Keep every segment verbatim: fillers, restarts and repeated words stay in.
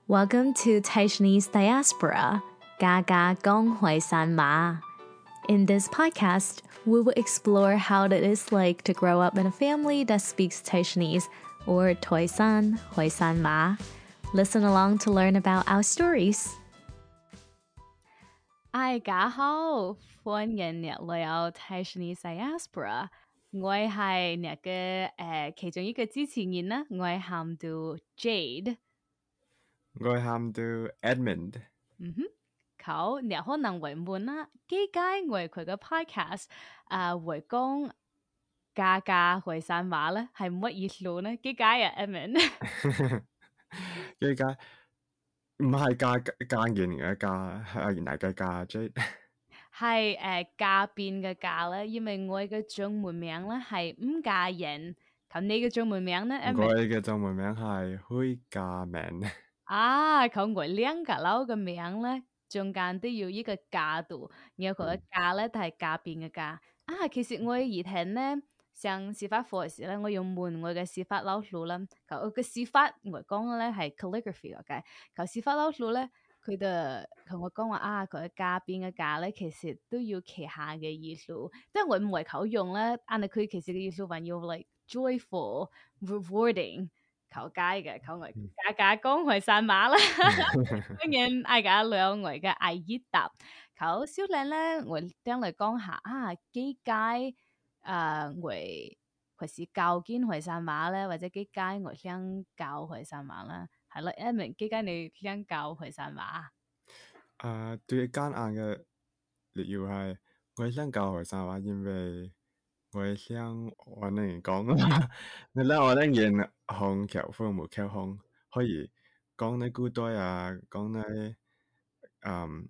Welcome to Taiwanese Diaspora, Gaga Gong Hui San Ma. In this podcast, we will explore how it is like to grow up in a family that speaks Taiwanese or Toi San, Hui San Ma. Listen along to learn about our stories. 大家好，歡迎入嚟我 Taiwanese Diaspora。我係呢個誒其中一個主持人啦，我係喊到 Jade。 我係喊到 Edmund。 嗯哼，เขาเนี่ย可能會問啦，幾解我佢嘅 podcast 啊會講家家會散話咧，係乜意思呢？幾解啊 ，Edmund？ 幾解唔係家家人嘅家，係原來嘅家啫。 係誒家變嘅家咧，因為我嘅中文名咧係吳家人，咁你嘅中文名咧，Edmund？ 我嘅中文名係許家明。 啊，佢我兩個佬嘅名咧，中間都要一個家度，然後佢嘅家咧都係家變嘅家。啊，其實我以前咧上司法課嘅時咧，我用問我嘅司法老師啦，佢我嘅司法我講嘅咧係 calligraphy 嘅，佢司法老師咧佢就同我講話啊，佢嘅家變嘅家咧其實都要旗下嘅意思，即係我唔為佢用咧，但係佢其實嘅意思話要 like joyful rewarding。求街嘅，求我家家講回散馬啦，當然嗌家兩位嘅嗌熱答，求小靚咧，我聽嚟講下啊，幾街誒我或是教見回散馬咧，或者幾街我想教回散馬啦，係咯，一明幾街你想教回散馬？ 啊，最艱難嘅理由係我想教學生話，因為我想我能講，我諗我能言紅橋父母橋紅，可以講你古代啊，講你嗯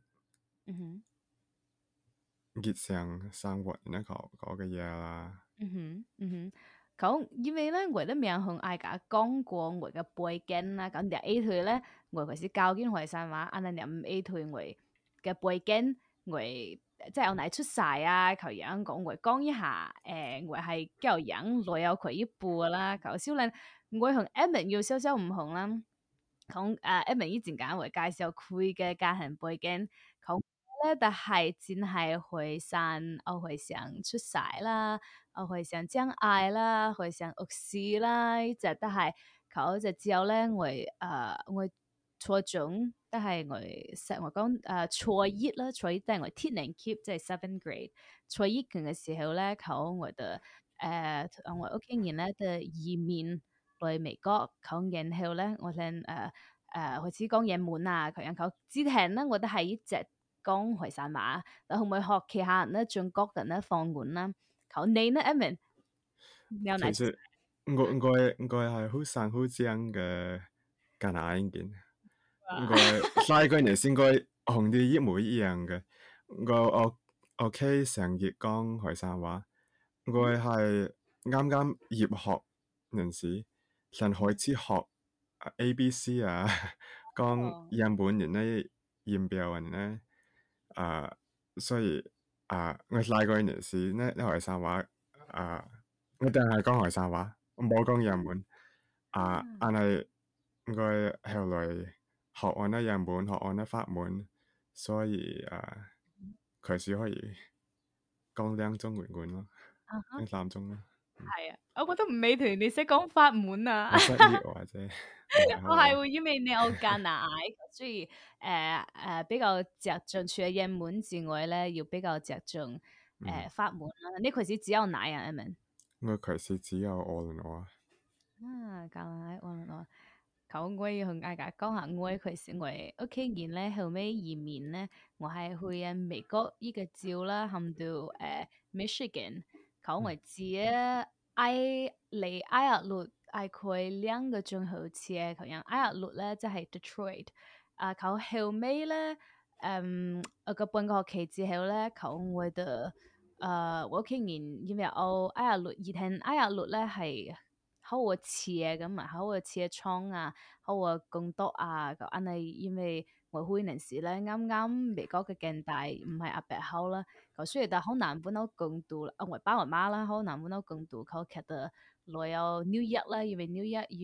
日常生活呢個嗰嘅嘢啦。 嗯哼，嗯哼，咁因為咧，我的名向大家講過我嘅背景啦，咁第 A 退咧，我係是教緊學生話，安尼第 A 退我嘅背景，我即係我嚟出世啊，求樣講我講一下，誒，我係教樣來有佢一步啦，求少年，我同 Edmund 要少少唔同啦，講誒 Edmund 以前講我介紹佢嘅家庭背景，講咧，但係淨係會上，我會想出世啦。我會想將愛啦，會想屋事啦，呢只都係佢就之後咧，我誒、呃、我初中都係我實我講誒初一啦，初一都係我天年級，即係 seventh grade。初一嘅時候咧，佢我哋誒我屋企人咧就移民來美國，佢然後咧我哋誒誒開始講英文啊，佢然後之前咧我都係一直講回山話，但後尾學其他人咧中國人咧放緩啦。考你呢，Edmund？你有哪？ 其實我我我係好生好正嘅加拿大人，我細個年先該同啲一模一樣嘅。我我我屋企成日講海山話，我係啱啱入學嗰陣時，先開始學 A B C 啊，講日本人咧、音標人咧，啊，所以啊，我細個年時咧，啲海山話啊。我淨係講海山話，我冇講日文。啊，但係我後來學完咗日文，學完咗法文，所以啊，開始可以講兩種語言咯，兩三種咯。 係啊，我覺得唔美團你識講法文啊。 我失憶或者我係會因為你有加拿大，所以誒誒、呃呃、比較着重除咗英文之外咧，要比較着重誒、呃、法文啦。呢佢是只有奶啊，Edmund。 我開始只有我同我啊，加拿大我我。咁我要同大家講下，我佢是我屋企人咧，後尾移民咧，我係去啊美國依個州啦，含到誒 Michigan，咁我知咧，埃離埃亞路大概兩個鐘頭車，咁樣埃亞路咧即係 Detroit，啊，佢後尾咧，嗯，一個半個學期之後咧，佢我的誒我屋企人因為我埃亞路以前埃亞路咧係。好我切咁啊，好我切倉啊，好我工作啊，咁安尼因為我開年時咧，啱啱美國嘅近代唔係阿伯好啦，咁所以就好難搬到工作啦，啊我爸我媽啦，好難搬到工作，佢其實來有 New York 啦，因為 New York 要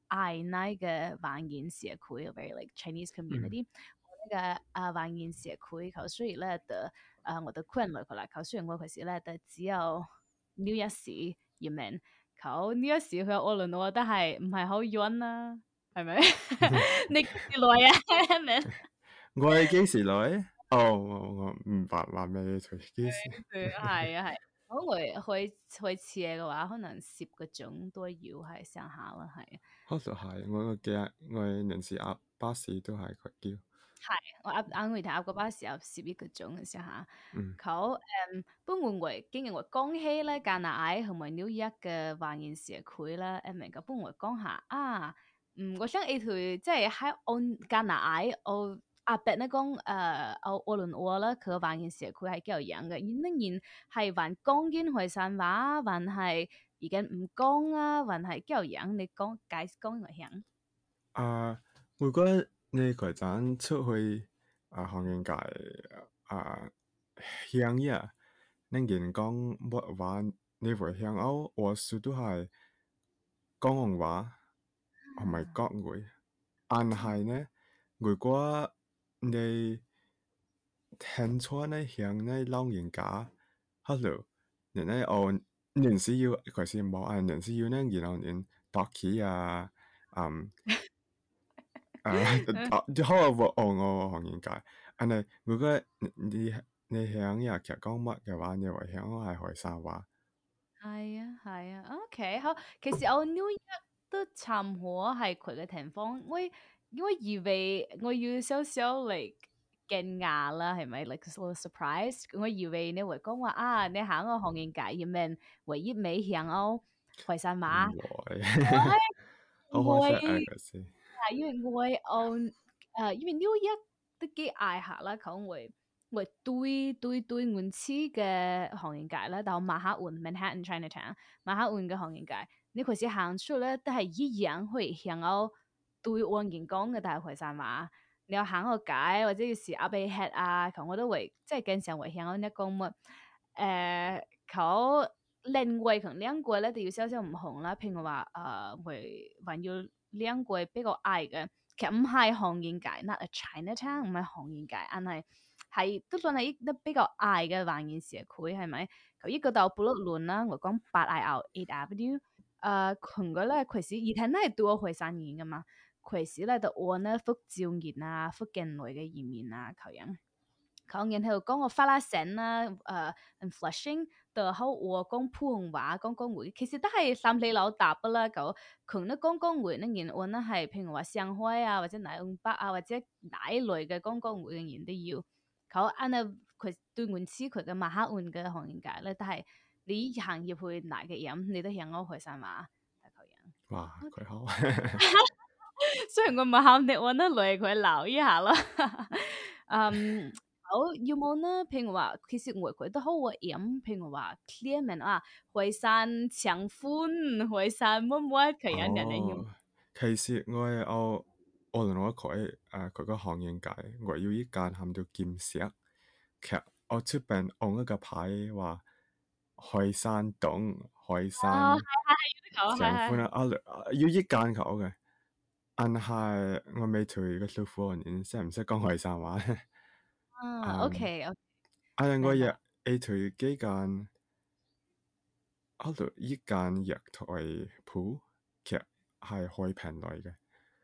愛那個華人社區 very like Chinese community，那個啊華人社區，佢所以咧的啊我的困來佢啦，佢雖然我佢時咧的只有呢一時入面，佢呢一時佢我輪我都係唔係好遠啦，係咪？你幾時來啊？係咪？ 我係幾時來？哦，我我唔白話咩佢幾時？ 係啊係，我會去去車嘅話，可能十個鐘都要係上下啦，係。 好似係我個嘅我臨時搭巴士都係佢叫。 係，我啱啱回頭鴨個巴士有十一個鐘嘅時候， 嗯。 佢誒不過我經驗我講起咧加拿大同埋紐約嘅華人社區啦，誒明嘅，不過我講下啊，嗯，我想誒佢即係喺澳加拿大，我阿伯咧講誒，我我倫我啦，佢嘅華人社區係幾有樣嘅，仍然係還講緊海山話，還係而家唔講啊，還係幾有樣，你講解講我聽。 啊，如果你嗰陣出去啊，行業界啊鄉野，你見講乜話？你會鄉歐，我數都係廣東話，唔係國語。但係呢，如果你聽錯呢鄉呢老人家，hello，人呢我人是要佢是冇嗌人是要呢，然後人讀起啊，嗯。啊，就好啊！我我我行業界，但係如果你你你響日劇講乜嘅話，你會響係海山話。 係啊，係啊，OK，好。其實我 New York 都差唔多係佢嘅地方，我我以為我要少少嚟驚訝啦，係咪？like a little surprise。我以為你會講話啊，你行個行業界入面唯一未響我惠山話， 唔會，好可惜啊！ 我嗰時。 係因為我我誒，因為 New York 都幾嗌下啦，講會會對對對門市嘅行業界啦，到曼哈頓 Manhattan Chinatown 曼哈頓嘅行業界，你其實行出咧都係一樣會向我對岸人講嘅，但係惠山話。你有行個街或者要是阿貝 head 啊，咁我都會即係經常會向我一講乜誒，佢另外同兩個咧都要少少唔同啦，譬如話誒會還要。兩個比較矮嘅，其實唔係行業界，not a Chinatown，唔係行業界，但係係都算係一啲比較矮嘅華人社區，係咪？佢一個到布魯倫啦，我講八 I L eight Avenue，誒，佢個咧佢是以前都係對我會生意噶嘛，佢是咧就按咧福州人啊、福建來嘅移民啊咁樣。佢然後講個法拉盛啦，誒、呃、，Flushing 就好我講普通話講講會，其實都係三里樓搭不啦，咁佢咧講講會咧，然後咧係譬如話上海啊，或者乃東北啊，或者哪類嘅講講會嘅人都要，佢按照佢對門市佢嘅馬克換嘅行業界咧，但係你行入去哪嘅人，你都向我去晒嘛，係咁樣。 哇，佢好。 雖然我冇考你，我都嚟佢留一下啦。嗯。好，要冇呢？譬如話，其實我覺得好會飲，譬如話 Clement 啊，惠山長歡，惠山乜乜佢有人嚟飲。 哦，其實我係我我同我佢誒佢個行業界，我要一間喊到劍石，其實我出邊按一個牌話海山洞、海啊， 山係係係，係係。 長歡啊，啊要一間口嘅，但係我未退個師傅，你識唔識講海山話咧？ 啊嗯， ，OK，OK， 啊我亦明白。 會退幾間。嗰度依間藥台鋪其實係開平來嘅。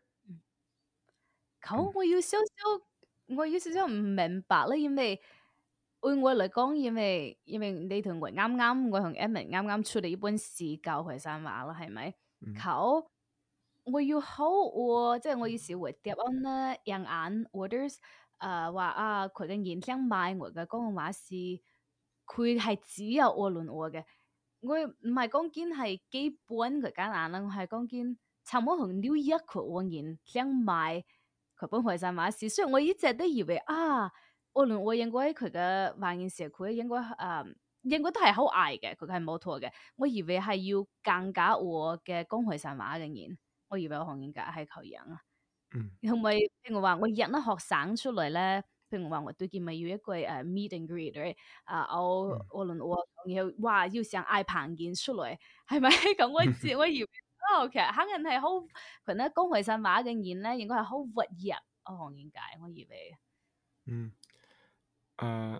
好， 嗯我要少少，我要少少唔明白啦，因為對我嚟講，因為因為你同我啱啱，我同 Emma 啱啱出嚟一本試教惠山話啦，係咪？ 嗯好，我要好喎，即係我要時會答案啦，樣眼 orders，誒話啊，佢嘅現象賣我嘅廣東話是，佢係只有我論我嘅。我唔係講緊係基本佢艱難啦，我係講緊差唔多同 New York 佢往然想買佢本惠山話事，雖然我一直都以為啊，我倫我應該佢嘅華人社區應該誒、呃、應該都係好矮嘅，佢係冇錯嘅。我以為係要更加我嘅講惠山話嘅人，我以為我行業界係佢樣啊。 嗯同埋譬如話我引得學生出嚟咧，譬如話我最近咪要一個誒、uh, meet and greet 咧，啊我嗯我論我然後哇要想嗌彭健出嚟，係咪咁我知我以為哦，其實肯定係好，佢咧講回山話嘅人咧，應該係好活躍哦，行業界，我以為。 嗯，誒，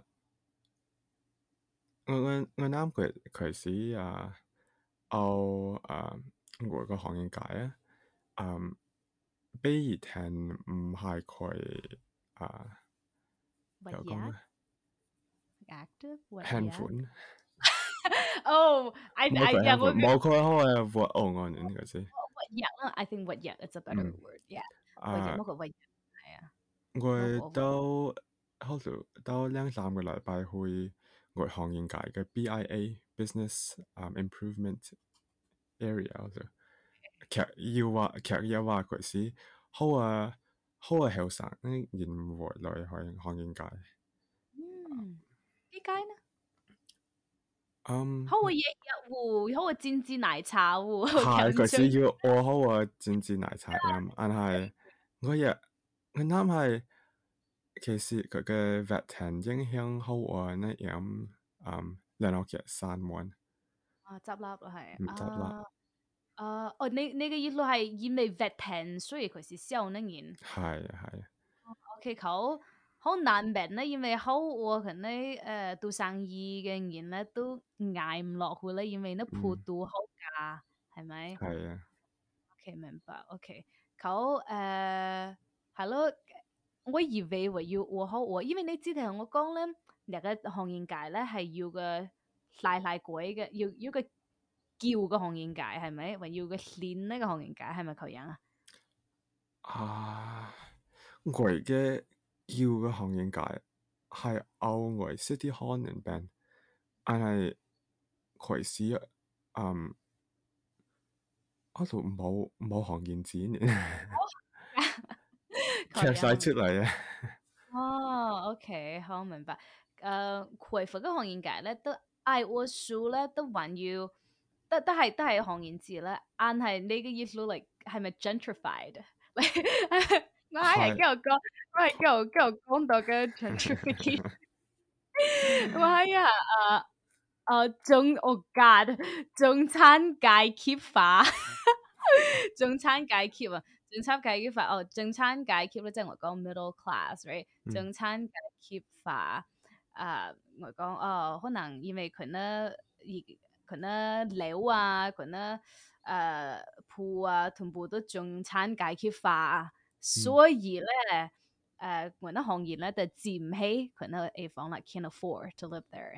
我我我啱佢佢是啊，澳誒外個行業界啊，嗯，比以前唔係佢啊， 活躍有講啊， ，active 活躍。 輕款， 哦，I 冇 I 佢 yeah， 輕款， 我冇佢好嘅活澳岸人嗰時， 活躍啦，I think 活躍 is a better 嗯， word。Yeah，活躍啊。 乜個活躍係啊，乜我個活都好似都兩三個禮拜去外行業界嘅 B I A Business、um, Improvement Area 好似劇要話劇要話佢是好啊好啊後生啲人回來行行業界， 嗯，呢間呢？ 嗯好嘅嘢飲喎，好嘅煎煎奶茶喎，我係佢是印象。 要我好啊珍珠奶茶飲，但係我日我諗係其實佢嘅 veteran 影響好啊呢飲嗯兩落嘅三碗。 啊，執笠啦係唔得啦， 啊啊哦，你你嘅意思係因為 veteran，所以佢是少年人。 係啊係啊， OK，好好難明咧，因為好我可能誒做生意嘅人咧都捱唔落去咧，因為咧鋪嗯到好價，係咪係啊， ？OK，明白。OK，好誒係咯，我以為會要我好我，因為你之前同我講咧，入個行業界咧係要個賴賴鬼嘅，要要個叫嘅行業界係咪？還要個練呢個行業界係咪佢樣啊？ 啊，我嘅要嘅行業界係歐外 City Hall 人病，但係佢是嗯，我度冇冇行業展劇佢樣。 晒出嚟啊， 哦，OK，好明白。誒，回復嘅行業界咧，都嗌我數咧，都還要，都都係都係行業字咧。但係你嘅意思嚟係咪 gentrified？我係係跟我講，我係跟我跟我講到嘅 gentrification。我係啊，誒誒中，Oh God，中產階級化。中產階級啊，中產階級化哦，中產階級咧，即係我講 middle class，right？ 嗯中產階級化，啊、我講哦，可能因為佢呢，而佢呢樓啊，佢呢誒鋪啊，全部都中產階級化， 嗯所以咧誒，我呢行業咧就佔唔起佢呢地方啦，can't afford to live there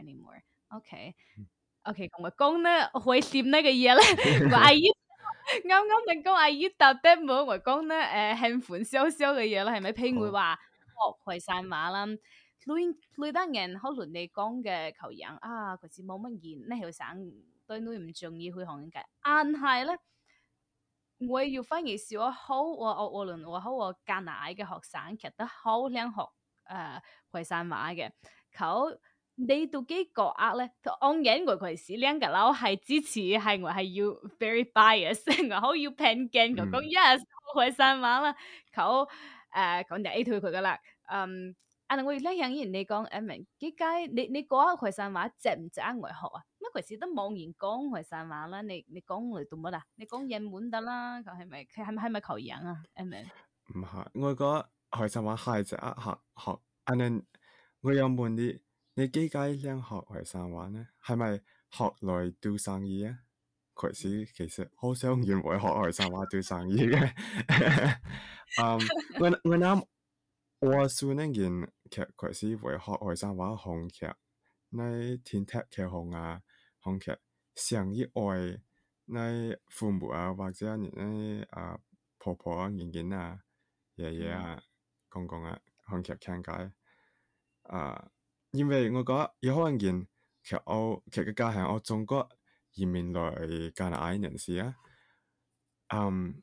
anymore。OK。OK，咁我講咧，會掂呢個嘢咧，我阿姨啱啱你講阿姨搭的冇，我講咧誒輕款少少嘅嘢啦，係咪？譬如好話學回山話啦，女女得人可能你講嘅求人啊，佢是冇乜言咧，後生對女唔中意去學人嘅，但係咧。我要反而是我好，我我我論我好我加拿大嘅學生，其實都好想學誒回山話嘅。佢你到幾個額咧？按人我佢是兩個佬係支持，係我係要 very bias，我好要偏見，佢講嗯 yes 回山話啦。佢誒講就 A 退佢噶啦，嗯。啊！我而家向人你講，誒明幾解？你你講下回山話值唔值得我學啊？乜佢時都冇人講回山話啦，你你講嚟做乜啊？你講英文得啦，佢係咪佢係咪係咪求人啊？誒明？ 唔係，我覺得學生話係值得學學，但係我有問你，你幾解想學學生話呢？係咪學來做生意啊？佢是其實好想原來學學生話做生意嘅。嗯，我我諗我算呢件劇佢是為學學生話韓劇，你天踢劇紅啊，韓劇上意外，你父母啊或者你呢啊婆婆啊、爺爺啊、爺爺嗯啊、公公啊，韓劇傾偈啊，因為我覺得有可能件劇我劇嘅家係我中國移民來加拿大人士啊，嗯。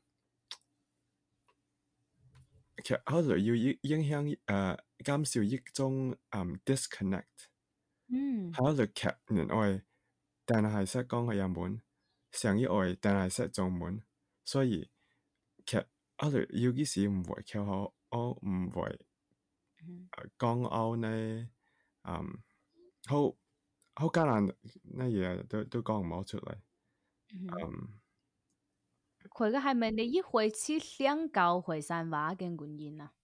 其實可能要影影響誒減少一種嗯 disconnect， 嗯可能劇人愛，但係識講嘅日文，上一愛但係識中文，所以劇可能要幾時唔會靠好，我唔會嗯講歐呢，嗯，好好艱難呢嘢都都講唔好出嚟， 嗯。 嗯佢嘅係咪你一開始想教惠山話嘅原因啊？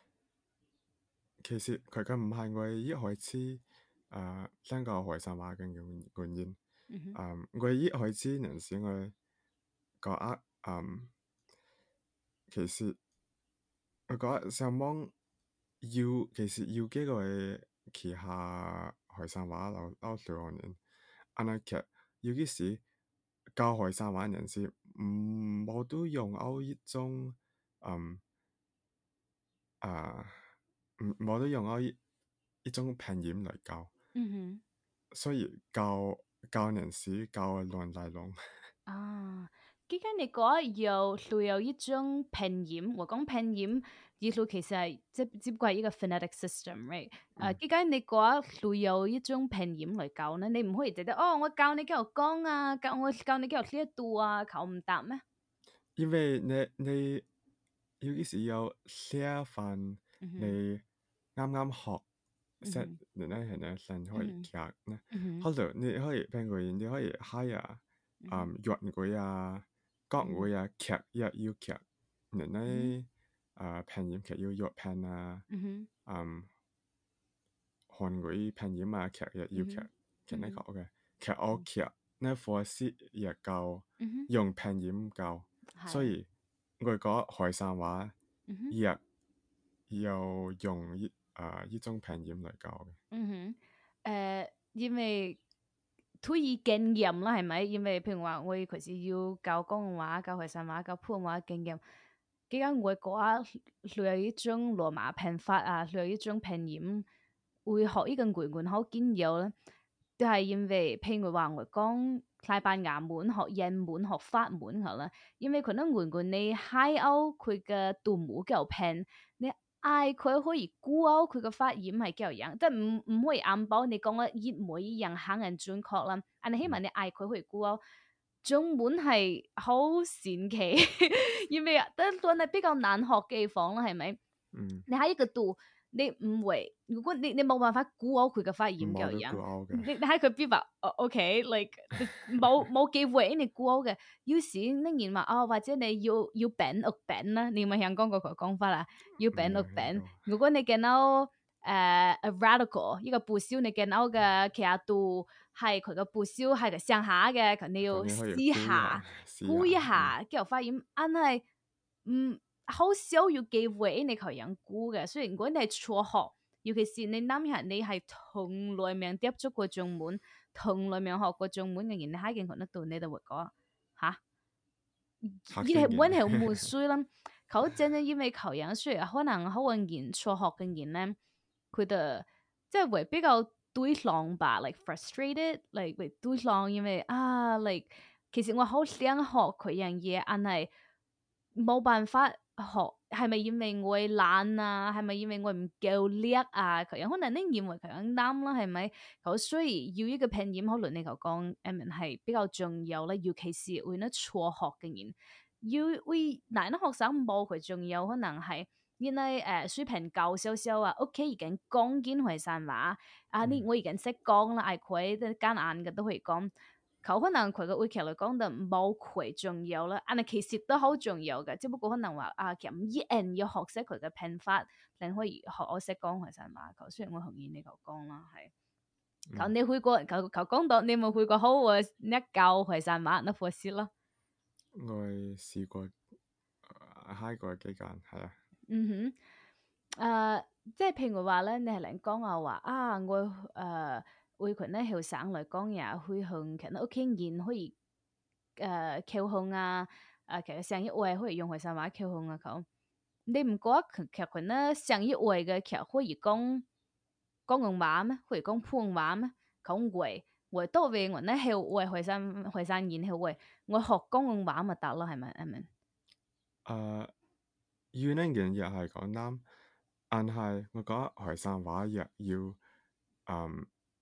其實佢嘅唔係我一開始誒想教惠山話嘅原原因。 嗯哼， 嗯，我一開始嗰陣時我覺得嗯，其實我覺得上網要其實要幾個旗下惠山話老老少年，安尼其實有啲時教惠山話嗰陣時，唔冇都用到一種嗯啊，唔冇都用到一一種拼音嚟教， 嗯哼。 所以教教嗰陣時教亂嚟亂。 啊，既然你講有會有一種拼音，我講拼音，意思其實係即只不過係一個 phonetic system，right？誒， 嗯， 既然你講會有一種拼音嚟教呢，你唔可以直接哦，我教你幾度講啊，教我教你幾度呢一度啊，求唔答咩？ 因為你你有啲時有寫份嗯哼， 你啱啱學識， 嗯哼， 然後係你先可以嗯夾呢， 哼，嗯哼， 或者你可以譬如你可以 hire 嗯哼， 嗯粵語啊、國嗯哼， 語啊劇一要劇，然後嗯哼， 誒拼音劇要粵拼啊， 嗯哼， 嗯韓語拼音啊劇一要劇， 嗯哼， 其實呢個嗯哼， 嘅劇我劇呢課時亦教嗯哼， 用拼音教，所係， 以我講海山話嗯哼。 亦有用依啊依種拼音嚟教嘅。 嗯哼，誒、因為推以經驗啦，係咪？因為譬如話，我其實要教廣東話、教惠山話、教普通話經驗，幾間外國啊，佢有一種羅馬拼法啊，佢有一種拼音，會學呢個語言好緊要咧。都係因為譬如話我講西班牙文、學英文、學法文好啦，因為佢啲語言你喺歐佢嘅字母夠拼，你嗌佢可以估歐佢嘅發音係幾樣，即係唔唔可以硬保你講得一模一樣肯定準確啦。但係希望嗯你嗌佢可以估歐，中文係好神奇，因為得都係比較難學嘅地方啦，係咪？ 嗯， 你喺一個度，你唔會，如果你你冇辦法估到佢嘅發音嘅樣， 冇得估拗嘅。 你你喺佢邊話，OK，like 冇冇機會你估到嘅。有時你然話哦，或者你要要餅屋餅啦，你有冇聽講過佢講法啦？要餅未屋餅， 聽過。 如果你見到誒、呃、a radical 呢個部首，你見到嘅其他度係佢嘅部首係個上下嘅，佢你要咁你可以試估一下， 下。 試估一下，嗯下，跟住發現，硬係嗯好少有機會你求人估嘅。雖然如果你係初學，尤其是你諗下，你係從來未接觸過中文，從來未學過中文嘅人，你喺見佢得到，你就會講吓，依係嚇死人。 溫係冇水啦。佢真係因為求人，雖然可能好多人初學嘅人咧，佢哋即係會比較對浪吧，like frustrated，like 會對浪，因為啊，like 其實我好想學佢樣嘢，但係冇辦法學，係咪因為我懶啊？係咪因為我唔夠叻啊？佢樣可能你認為佢樣啱啦，係咪？佢所以要呢個拼音，可能你頭講誒係比較重要啦，尤其是為咗初學嘅人。要會難啲學生冇佢仲有可能係因為誒水平夠少少啊，屋企已經講緊惠山話啊，你嗯我已經識講啦，嗌佢都艱難嘅都可以講。佢可能佢嘅會劇嚟講就冇佢重要啦，但係其實都好重要嘅，只不過可能話啊，其實唔一定要學識佢嘅拼法，令可以學我識講惠山話。佢雖然我同意你頭講啦，係。求嗯， 你去過，求求講到你冇去過好喎，一教惠山話，那課時咯。 我試過嗨過幾間，係啊， 嗯哼，誒、呃即係譬如話咧，你係嚟講啊話啊，我誒會群咧後生嚟講也會向其他屋企人可以誒溝通啊，誒其實上一位可以用惠山話溝通啊，佢你唔覺得佢其實群咧上一位嘅其實可以講廣東話咩？可以講普通話咩？講會會多為我咧後位惠山惠山人後位，我學廣東話咪得咯，係咪？係咪？ 誒，要呢件嘢係講啱，但係我覺得海山話亦要嗯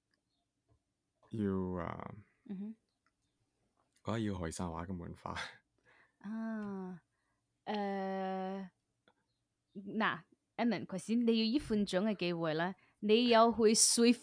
要啊， 嗯哼， 覺得要海山話嘅文化。 啊。誒嗱，Alan，其實你要呢款種嘅機會咧，你有去說服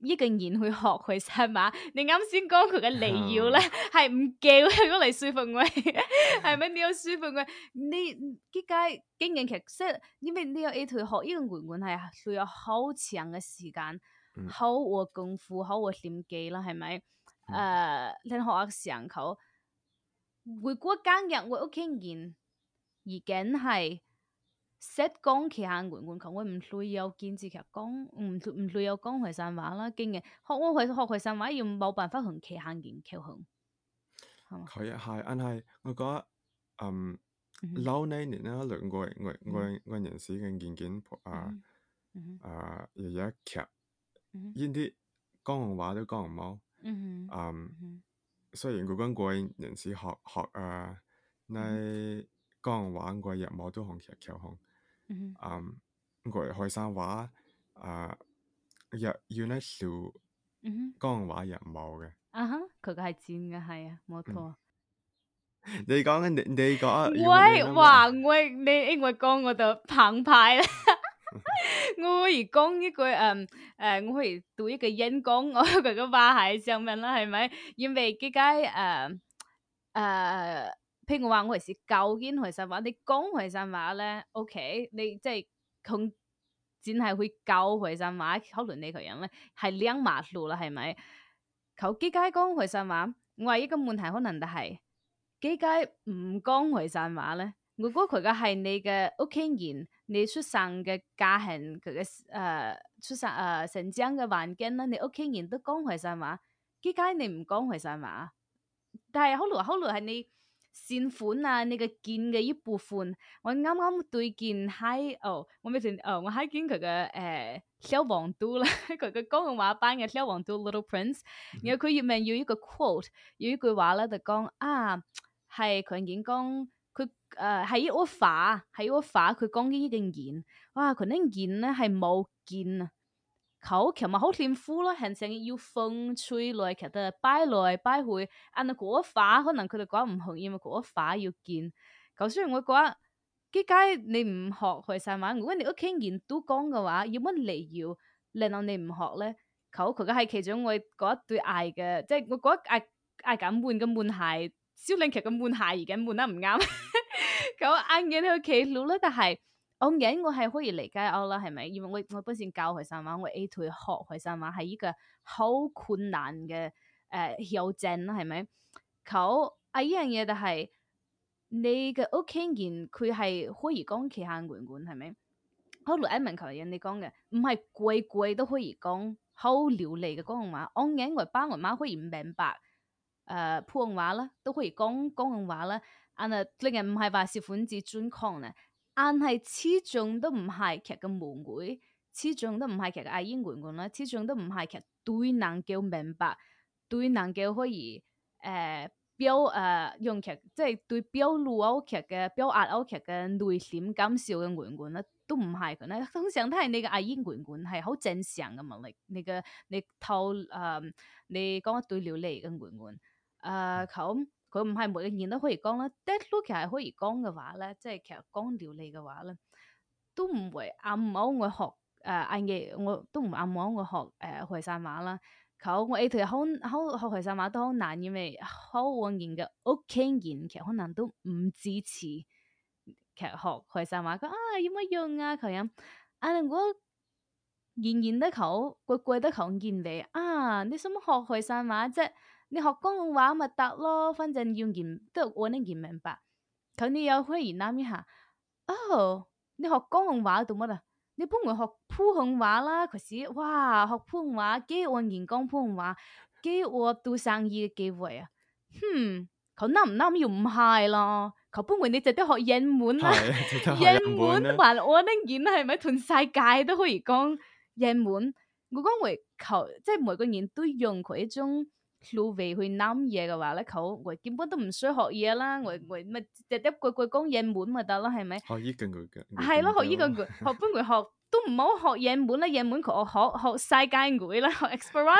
呢個人去學佢係嘛？你啱先講佢嘅理由咧，係唔叫佢過嚟說服我，係咪？你要說服我，你點解經驗其實因為你要一條學呢個語言係需要好長嘅時間，好和功夫，好和心機啦，係咪？誒、呃，你學嘅時候，如果今日我屋企人已經係識講其他語言，佢我唔需要堅持佢講，唔唔需要講回山話啦。經驗學我去學回山話，要冇辦法同其他人溝通，係嘛？ 佢係，但係我覺得，嗯，老呢年啦，兩個我我我人士嘅見見啊啊，有一劇，呢啲廣東話都講唔冇，嗯，雖然佢講過人士學學啊，你廣東話我日冇都同劇溝通，嗯，我開山話啊，日要呢少，廣東話日冇嘅。 啊哈，佢個係真嘅，係啊，冇錯。 你講你你講， 喂，哇！我你因為講我就澎湃啦。我可以講一句誒誒，我可以讀一個演講，我佢個話係上面啦，係咪？因為點解誒誒，譬如我話我係教緊學生話，你講學生話咧，OK，你即係同真係會教學生話，可能你個人咧係兩碼路啦，係咪？求點解講學生話？我話呢個問題可能就係點解唔講學生話咧？如果佢嘅係你嘅屋企人，你出生嘅家庭，佢嘅誒出生誒、呃、成長嘅環境啦，你屋企人都講回山話，點解你唔講回山話？但係可能可能係你善款啊，你嘅見嘅一部分，我啱啱對見喺哦，我咪前哦，我喺見佢嘅誒小王都啦，佢嘅廣東話版嘅小王都 Little Prince，然後佢入面有一個 quote，有一句話咧就講啊，係佢已經講。佢誒係一個法，係一個法，佢講緊呢個言，哇！佢呢言咧係冇見啊，佢其實好辛苦咯，係成日要風吹來，其實擺來擺去，按嗰個法可能佢哋講唔好，因為嗰個法要見。咁所以我講，點解你唔學學晒話？如果你屋企人都講嘅話，有乜理由令到你唔學咧？佢佢嘅係其中我嗰一對嗌嘅，即係我覺得嗌嗌緊悶嘅悶係。小領劇嘅悶下而家悶得唔啱，咁硬嘅去企路咧，但係我嘅我係可以理解我啦，係咪？因為我我本身教學生話，我 A 退學學生話係一個好困難嘅誒挑戰啦，係咪？佢啊依樣嘢就係、是、你嘅屋企人佢係可以講其他語言，係咪？好似 Edmond 頭先你講嘅，唔係句句都可以講好流利嘅廣東話，我嘅我爸我媽可以唔明白。誒、呃、普通話啦，都可以講廣東話啦，但係令人唔係話十分之專強咧，但係始終都唔係劇嘅門會，始終都唔係劇嘅阿英員員啦，始終都唔係劇對能夠明白，對能夠可以誒、呃、表誒、呃、用劇，即係對表露歐劇嘅表壓歐劇嘅內心感受嘅員員咧，都唔係佢咧，通常都係你嘅阿英員員係好正常嘅嘛，你你嘅你透誒、呃、你講一對料理嘅員員。誒佢佢唔係每個人都可以講啦，Deadlock 其實可以講嘅話咧，即係其實講料理嘅話咧，都唔會啱我我學誒啱嘅，我都唔啱我我學誒回山話啦。佢我 A 條好好學回山話都好難，因為好多人嘅屋企人其實可能都唔支持其實學回山話，佢啊有乜用啊佢樣，啊如果人人都求個個都求見你啊，你使乜學回山話啫？你學廣東話咪得咯，反正要言都我能言明白。佢你又可以諗一下，哦，你學廣東話做乜啊？你不如學普通話啦。可是哇，學普通話幾按言講普通話，幾我做生意嘅機會啊。哼，佢諗唔諗又唔係咯。佢不如你直接學英文啦，英文還我能言係咪？全世界都可以講英文。我講回求，即係每個人都用佢一種。路味去諗嘢嘅話咧，佢我根本都唔需要學嘢啦，我我咪直接句句講英文咪得咯，係咪？ 學依個句嘅， 係咯，學依個句，學不如學都唔好學英文啦，英文佢學學世界語啦，學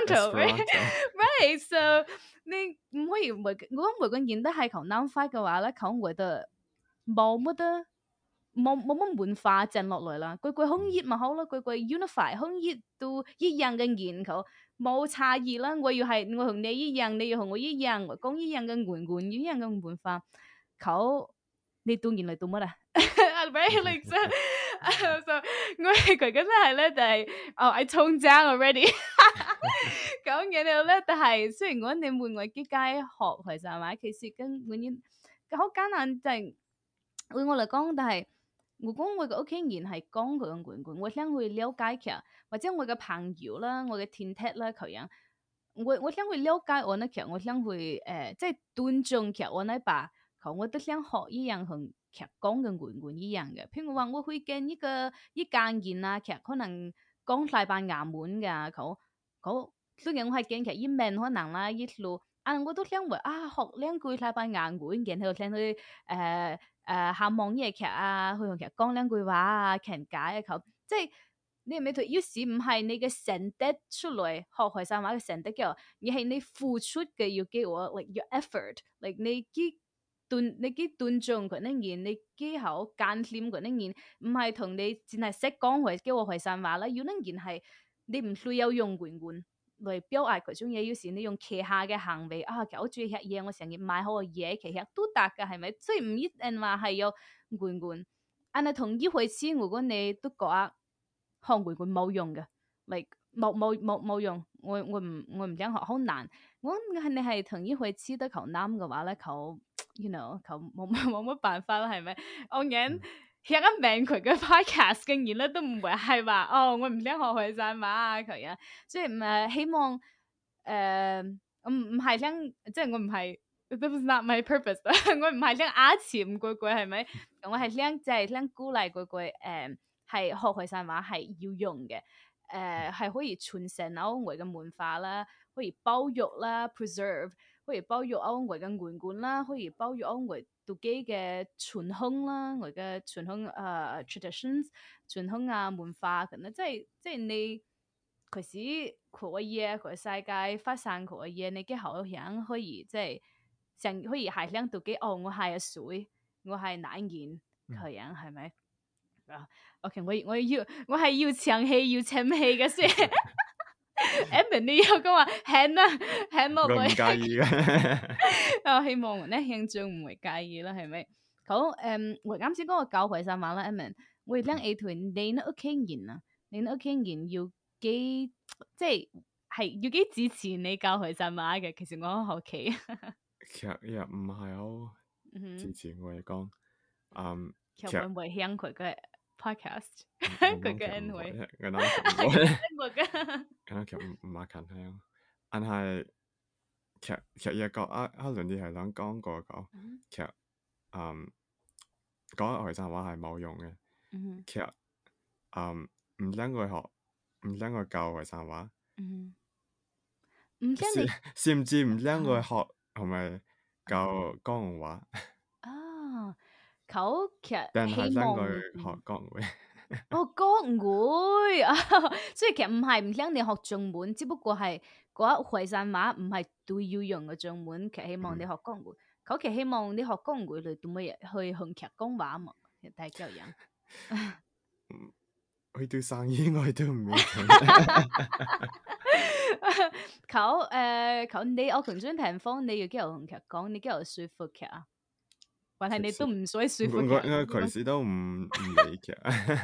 Esperanto，right？So 你唔可以每我每個人都係求諗法嘅話咧，求我得冇乜得冇冇乜文化整落來啦，句句統一咪好咯，句句 unify 統一到一樣嘅研究，冇差異啦。我要係我同你一樣，你要同我一樣，我講一樣嘅文管，一樣嘅文化，เขา你讀完嚟讀乜啊？Very like so，so 我係佢嗰陣係咧，就係哦，I tone down already。講嘢咧，但係雖然我哋門外啲街學其實係咪，其實跟本應好艱難，就係對我嚟講，但係。如果我嘅屋企人係講佢嘅管管，我想去了解佢，或者我嘅朋友啦，我嘅天敵啦佢樣，我我想去了解我呢佢，我想去誒、呃，即係尊重佢我呢把，佢我都想學一樣同佢講嘅管管一樣嘅。譬如話，我去見呢個一間人啊，佢可能講西班牙文㗎，佢佢雖然我係見佢一面可能啦，一路啊，我都想話啊，學兩句西班牙文，然後聽佢誒。呃誒下網嘢劇啊，去同劇講兩句話啊，傾偈啊，咁即係你係咪同？要是唔係你嘅成績出嚟學海山話嘅成績嘅，而係你付出嘅要幾我，like your effort，like 你幾斷你幾斷重佢呢件，你幾好間掂佢呢件，唔係同你淨係識講佢叫我海山話啦，要呢件係你唔需要用罐罐。嚟表達嗰種嘢，有時你用旗下嘅行為啊，其實我中意食嘢，我成日買好嘅嘢，其實都得㗎，係咪？所以唔一定話係有罐罐，但係同一回事，如果你都覺得學罐罐冇用嘅，嚟冇冇冇冇用，我我唔我唔想學，好難。我係你係同一回事得求啱嘅話咧，求 you know 求冇冇乜辦法啦，係咪？我諗。有一名佢嘅 podcast 經驗咧，都唔會係話哦，我唔想學佢晒馬啊佢啊，即係唔係希望誒，我唔唔係想，即係我唔係，this is not my purpose，我唔係想呃錢句句係咪？我係想即係想鼓勵句句誒，係學佢晒馬係要用嘅，誒係可以傳承歐外嘅文化啦，可以保育啦 ，preserve。可以保育歐外嘅文管啦，可以保育歐外自己嘅傳統啦，我嘅傳統誒 traditions、傳統啊文化咁啦，即係即係你其實佢嘅嘢，佢世界發生佢嘅嘢，你嘅後響可以即係成可以係響自己哦，我係水，我係哪件佢樣係咪？啊，OK，我我要我係要長氣要長氣嘅先。Evan 你有講話輕啦，輕落佢唔嚟。 介意嘅。 我希望咧聽眾唔會介意啦，係咪？好誒，我啱先講個教培生話啦，Evan，我哋聽 A 團，你呢屋企人啊，你呢屋企人要幾即係係要幾支持你教培生話嘅？其實我好好奇。 其實又唔係好支持我嚟講，嗯， 其實會唔會聽佢嘅 podcast？ 佢佢嘅 anyway， 我諗佢唔會， 我嘅。 佢其實唔唔係近聽，但係其實其實嘢講啊，阿倫啲係諗講過講，其實嗯講外省話係冇用嘅，其實嗯唔想佢學，唔想佢教外省話， 唔想你甚至唔想佢學同埋教廣東話。 啊，佢其實但係想希望佢學國語。 哦，國語啊，所以其實唔係唔想你學中文，只不過係嗰一回山話唔係都要用嘅中文，其實希望你學國語。佢其實希望你學國語嚟做乜嘢？去向劇講話嘛，大家有樣。 去做生意我都唔明。 佢誒佢你我同張霆鋒，你要幾有同劇講，你幾有說服劇啊？還係你都唔使說服劇？ 我我隨時都唔唔理劇。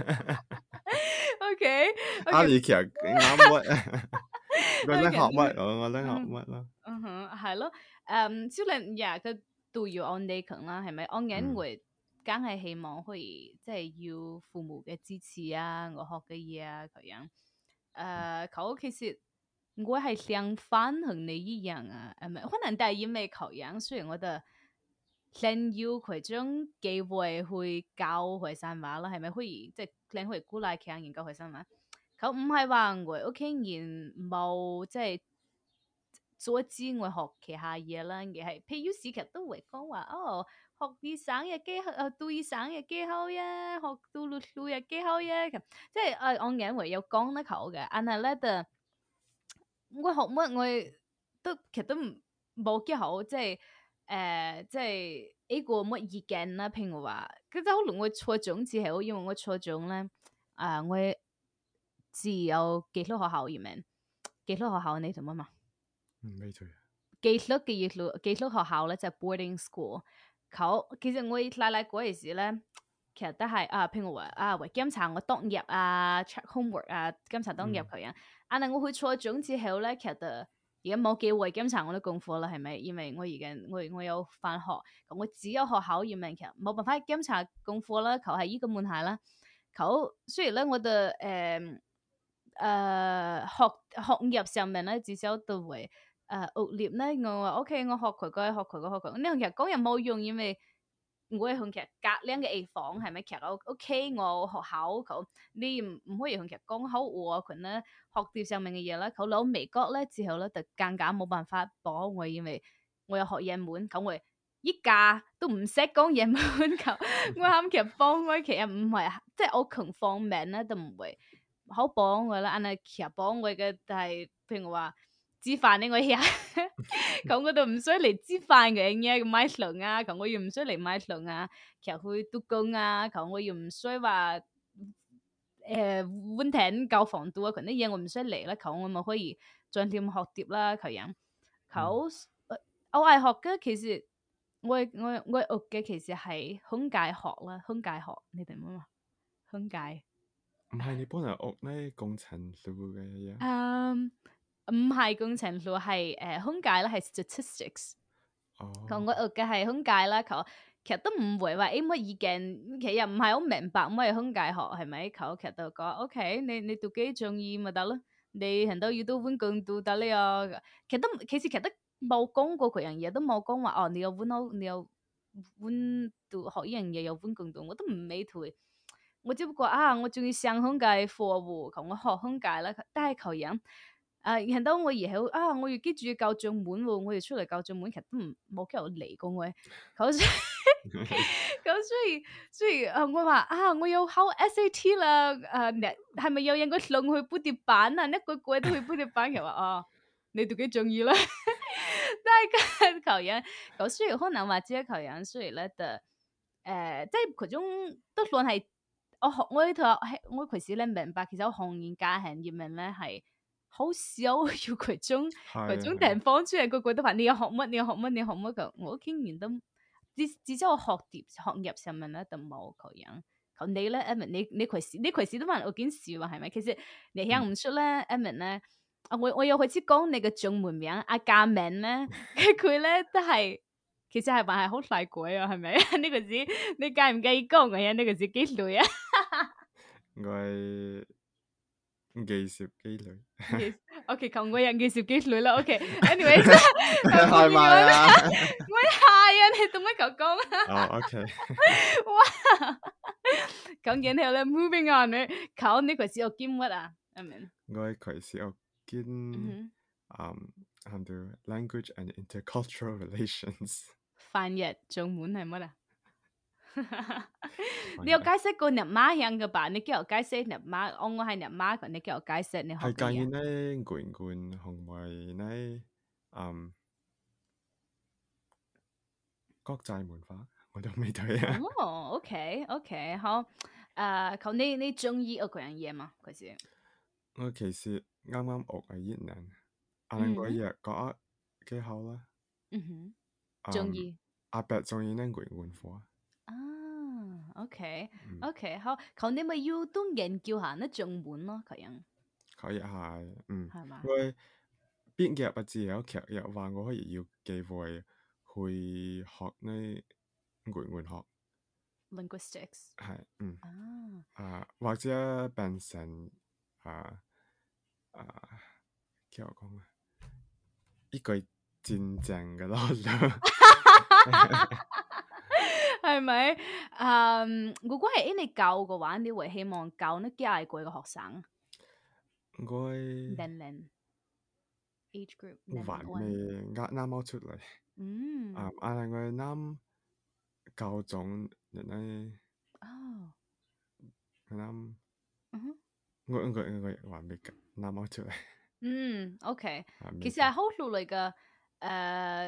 O K， 阿理劇啱乜？我想學乜我我想學乜咯。 嗯哼，係咯，誒，即係呀，佢都要按你強啦，係咪？按緊會梗係希望可以即係要父母嘅支持啊，我學嘅嘢啊咁樣。誒，佢其實我係相反同你一樣啊，誒唔係，可能但係因為佢樣，雖然我覺得想要佢將機會去教佢山話啦，係咪可以即係靚可以鼓勵其他人教佢山話？佢唔係話我屋企人冇即係阻止我學其他嘢啦，而係譬如時劇都會講話哦，學二省嘅幾好，誒讀二省嘅幾好呀，學到律師嘅幾好呀，咁即係誒我認為有講得口嘅，但係咧就我學乜我都其實都唔冇幾好，即係誒即係。 呢個乜意見啦？譬如話，其實可能我初中之後，因為我初中咧，啊、我只有寄宿學校入面，寄宿學校你同乜嘛？ 嗯，沒錯。 寄宿嘅寄宿寄宿學校咧就係 boarding school。เขา其實我嚟嚟嗰陣時咧，其實都係啊，譬如話啊，為檢查我當日啊，check homework 啊，檢查當日佢樣。但係我去初中之後咧，其實而家冇機會檢查我啲功課啦，係咪？因為我而家我我有返學，咁我只有學校入面其實冇辦法檢查功課啦，求係依個問題啦。求雖然咧我哋誒誒學學業上面咧至少都會。誒學業咧，我話 OK，我學佢個，學佢個，學佢。呢樣其實講又冇用，因為我係同其實隔兩個地方，係咪？其實我 OK，我學校佢，你唔唔可以同其實講好我佢咧學業上面嘅嘢啦。佢攞美國咧之後咧，就更加冇辦法幫我，因為我有學英文，咁我依家都唔識講英文，咁我諗其實幫我其實唔係，即係我窮方面咧都唔會好幫我啦。但係其實幫我嘅就係譬如話。煮飯呢我呀，咁我都唔需要嚟煮飯嘅嘢，買餸啊，咁我又唔需要嚟買餸啊，其實去督工啊，咁我又唔需要話誒揾艇交房租啊，佢啲嘢我唔需要嚟啦，咁我咪可以盡點學碟啦，佢樣，佢我愛學嘅其實我我我學嘅其實係空界學啦，空界學你哋乜嘛？空界唔係你本來學呢工程數嘅嘢。 嗯。唔係工程數，係誒空界啦，係 statistics。 哦。 咁我學嘅係空界啦，佢其實都唔會話誒乜意見，其實唔係好明白乜係空界學係咪？佢其實就講 OK，你你讀幾中意咪得咯，你很多嘢都揾工讀得咧啊。其實都其實其實都冇講過佢樣嘢，都冇講話哦，你有揾好，你有揾讀學依樣嘢有揾工讀，我都唔美退。我只不過啊，我仲要上空界課喎，咁我學空界啦，但係佢樣。啊，然後我以後啊，我要記住教中文喎，我要出嚟教中文，其實都唔冇叫我嚟過我，咁所以咁所以所以啊，我話啊，我要考 S A T 啦，啊，係咪有人個送去補習班啊？一個個都去補習班，佢話啊，你都幾重要啦，但係求人，咁所以可能或者求人，所以咧就誒，即係嗰種都算係我學我呢套我其實咧明白，其實我行業家行業面咧係。好少要佢種佢種地方出嚟，個個都話你要學乜，你要學乜，你要學乜嘅。我竟然都至至少我學業學業上面咧都冇佢樣。咁你咧，Evan，你你佢時你佢時都問我件事喎，係咪？其實你聽唔出咧，Evan 咧，我我有開始講你嘅中文名阿家明咧，佢咧都係其實係話係好細鬼啊，係咪？呢個字你介唔介意講嘅呀？呢個字幾累啊？ 我技術機女。 OK，求我人技術機女啦。OK，anyways， 係咪啊？ 我係啊，你做乜咁講啊？ 哦，OK。 哇！咁然後咧，moving on 咧，考呢個是我兼乜啊？係咪？ 我佢是我兼嗯，how to language and intercultural relations。 翻譯中文係乜啊？你有解釋過日馬樣嘅吧？你叫我解釋日馬，我我係日馬，你叫我解釋你學嘅嘢。 係介呢罐罐同埋呢，嗯，國際文化我都未睇啊。 哦，OK，OK，好。誒，咁你你中意嗰樣嘢嘛？佢是我其實啱啱學係越南，阿兩個嘢覺得幾好啦。 嗯哼，中意。 阿伯中意呢罐文化。 啊，OK，OK，好，咁你咪要都研究下呢中文咯，佢樣。 可以係，嗯， 係嘛？ 我畢業啊之後，其實話我可以要機會去學呢語文學 linguistics 係，嗯， 啊， 啊或者變成啊啊，叫我講啊，一句戰爭嘅咯， 係咪？嗯，如果係你教嘅話，你會希望教呢幾大個嘅學生？ 我年齡 age group 年還齡未啱啱出嚟， 嗯， 啊，但係我啱教種人咧， 哦， 啱， 嗯哼， 我我我還未啱啱出嚟。 嗯，OK， 還未其實係好努力嘅，誒。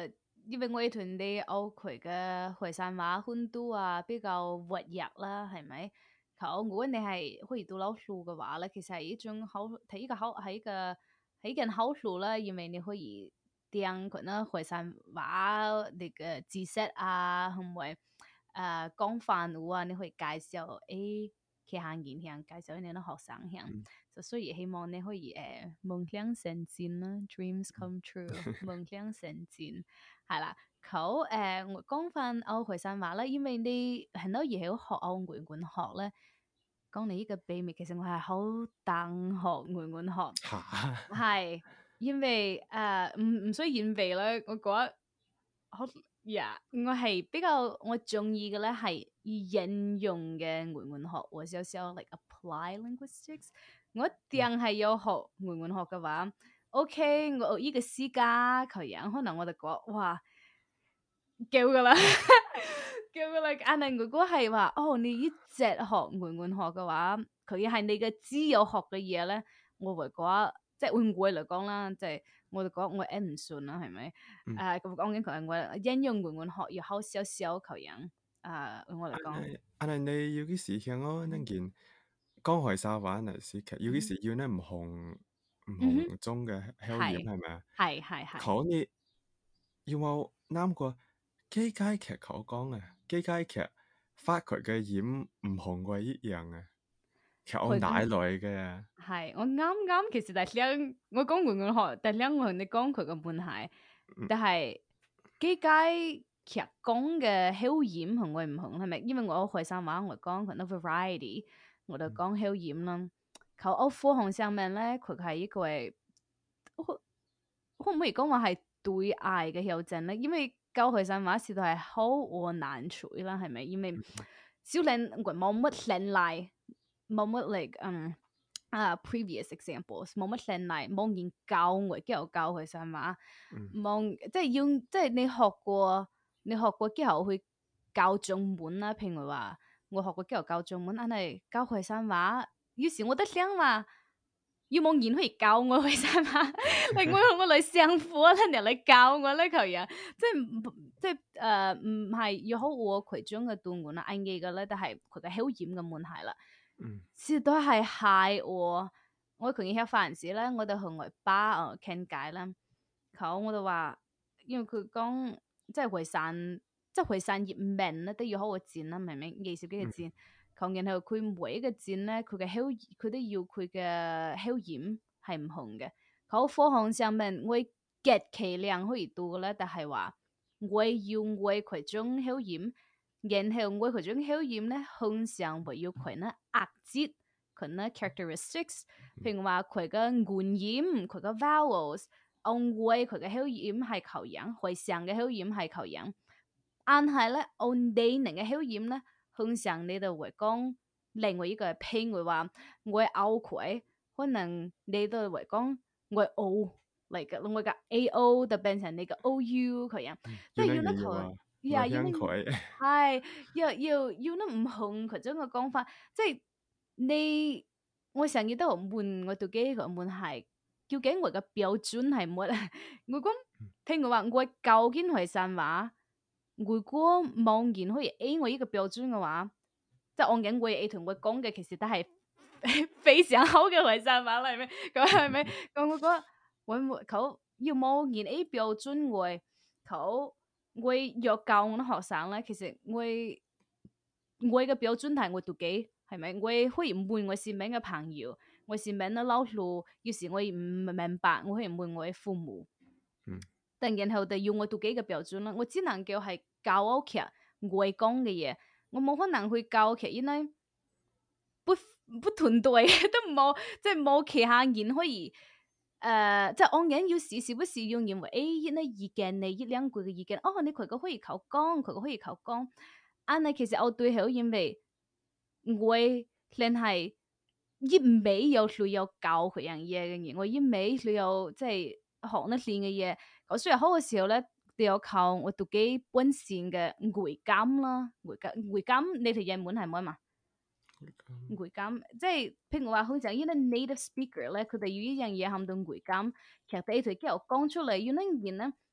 因為我哋團啲學佢嘅惠山話훈都啊比較活躍啦，係咪？咁如果你係可以讀老書嘅話咧，其實係一種好睇一個好係一個係一件好處啦，因為你可以聽佢呢惠山話你嘅知識啊，同埋誒講範語啊，你可以介紹誒其他人向介紹你啲學生向。 嗯就所以希望你可以誒夢想成真啦，dreams come true，夢想成真係啦。好誒，我講翻歐惠山話啦，因為你很多嘢喺學歐外文學咧，講你呢個秘密，其實我係好等學外文學， 嚇， 係因為誒唔唔需要演備咧，我覺得好呀我係比較我中意嘅咧係應用嘅外文學，或者有時候 like apply linguistics。我一定係要學外文學嘅話，OK，我呢個私家佢樣，可能我就講哇，叫噶啦，叫噶啦。但係如果係話，哦，你一直學外文學嘅話，佢係你嘅只有學嘅嘢咧，我會覺即係換我嚟講啦，即係我就講我 end 唔順啦，係咪？ 嗯， 誒咁講緊佢係我應用外文學要好少少佢樣，誒我嚟講， 安尼安尼你有幾時向我那件講惠山話那時劇，有幾時要呢唔同唔嗯哼， 同種嘅口音係係咪啊？ 係係係。 可你有冇啱過機械劇口講啊？機械劇發佢嘅音唔同過一樣啊，劇我佢嘅奶來嘅， 係我啱啱其實第兩我講外文學，第兩我同你講佢嘅問題， 嗯但係幾解劇講嘅口音同我唔同係咪？因為我惠山話我講佢啲 variety，我就講口音啦。求我科學上面咧，佢係一個係可可唔可以講話係對嗌嘅校正咧？因為教惠山話時代係好我難處啦，係咪？因為小靚我冇乜靚賴。冇乜 like 嗯啊 previous examples 冇乜靚例，冇人教我，之後教佢上話， 嗯冇即係要即係你學過，你學過之後去教中文啦。譬如話我學過之後教中文，但係教佢上話，於是我得想話，要冇人可以教我佢上話，嚟我我嚟上課啦，人嚟教我呢佢人，即係唔即係誒唔係要好我佢中嘅段文啦，啱嘅嘅咧，但係佢嘅口音嘅問題啦。 嗯是都係係我，我同佢吃飯時咧，我就同我爸誒傾偈啦。佢我就話，因為佢講即係惠山，即係惠山葉名咧都要好個字啦，明唔明？二十幾個字，佢然後佢每一個字咧，佢嘅口佢都要佢嘅口音係唔同嘅。佢科學上面我極其量可以讀嘅咧，但係話我要我佢種口音。然後我佢種口音咧，向上會要佢呢壓節，佢呢 characteristics，譬如話佢嘅元音，佢嘅 vowels，按我佢嘅口音係求樣，會上嘅口音係求樣，但係咧按你能嘅口音咧，向上你就會講另外一個譬如話我拗佢，可能你都會講我 O 嚟嘅，我嘅 A O 就變成你嘅 O U 佢樣，即要呢係要得佢。 樣話，我呀，要呢向佢， 係要要要得唔同佢種嘅講法，即係你我成日都好問我自己個問題，究竟我嘅標準係乜啊？我講聽我話，我究竟係神話，如果冇人可以 A 我呢個標準嘅話，即係按緊我 A 同我講嘅，其實都係非常好嘅為神話啦，係咪？咁係咪？咁我覺得我冇佢要冇人 A 標準我佢。我要教我啲學生咧，其實我我嘅標準係我自己，係咪？我可以問我身邊嘅朋友，我身邊嘅老師，有時我唔明白，我可以問我嘅父母。 嗯但然後就要我自己嘅標準啦，我只能夠係教屋企我講嘅嘢，我冇可能去教屋企，因為不不團隊都冇，即係冇其他人可以。誒、呃，即係按緊要時時不時用認為，誒，呢意見你一兩句嘅意見，哦，你佢個可以求講，佢個可以求講，但係其實我對口因為我連係一味有佢有教佢樣嘢嘅嘢，我一味佢有即係學得練嘅嘢，我雖然好嘅時候咧，都有靠我自己本身嘅語感啦，語感語感，你條英文係乜嘛？語感，即係譬如話，好似依啲 native speaker 咧，佢哋要依樣嘢喊到語感，其實俾佢之後講出嚟，要呢件咧，